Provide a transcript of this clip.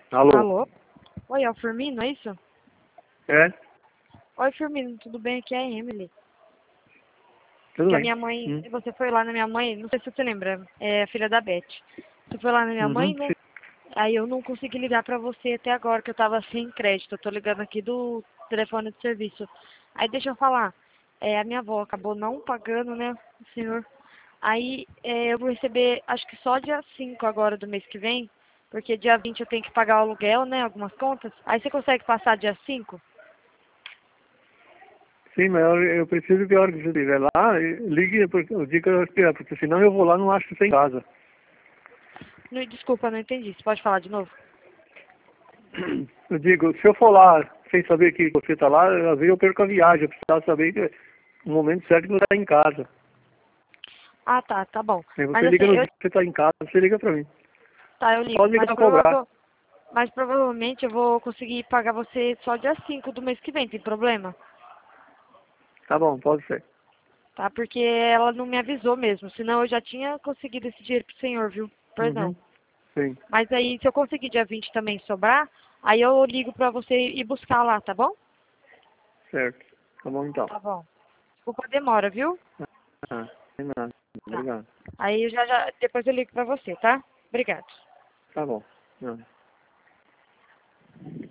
Alô? Alô? Oi, é o Firmino, é isso? É? Oi, Firmino, tudo bem? Aqui é a Emily. Tudo Que a bem. minha mãe, você foi lá na minha mãe, não sei se você lembra, é a filha da Beth. Você foi lá na minha mãe, Uhum. né? Aí eu não consegui ligar pra você até agora, que eu tava sem crédito. Eu tô ligando aqui do telefone de serviço. Aí deixa eu falar, a minha avó acabou não pagando, né, o senhor. Aí eu vou receber, acho que só dia 5 agora do mês que vem, porque dia 20 eu tenho que pagar o aluguel, né, algumas contas. Aí você consegue passar dia 5? Sim, mas eu preciso que a hora que você estiver lá, ligue o dia que eu estiver, porque senão eu vou lá e não acho você em casa. Não, desculpa, não entendi. Você pode falar de novo? Eu digo, se eu for lá sem saber que você está lá, às vezes eu perco a viagem, eu precisava saber que no momento certo que você está em casa. Ah, tá bom. Aí Mas você assim, liga no dia que você está em casa, você liga para mim. eu ligo, Pode ligar para cobrar. mas provavelmente eu vou conseguir pagar você só dia 5 do mês que vem, tem problema? Tá bom, pode ser. Tá? Porque ela não me avisou mesmo, senão eu já tinha conseguido esse dinheiro pro senhor, viu? Uhum. Perdão. Sim, Mas aí, se eu conseguir dia 20 também sobrar, aí eu ligo pra você ir buscar lá, tá bom? certo. Tá bom então. Tá bom. Desculpa a demora, viu? Ah, sem nada. Tá. Obrigado. Aí eu depois eu ligo pra você, tá? Obrigado. Tá bom. Não.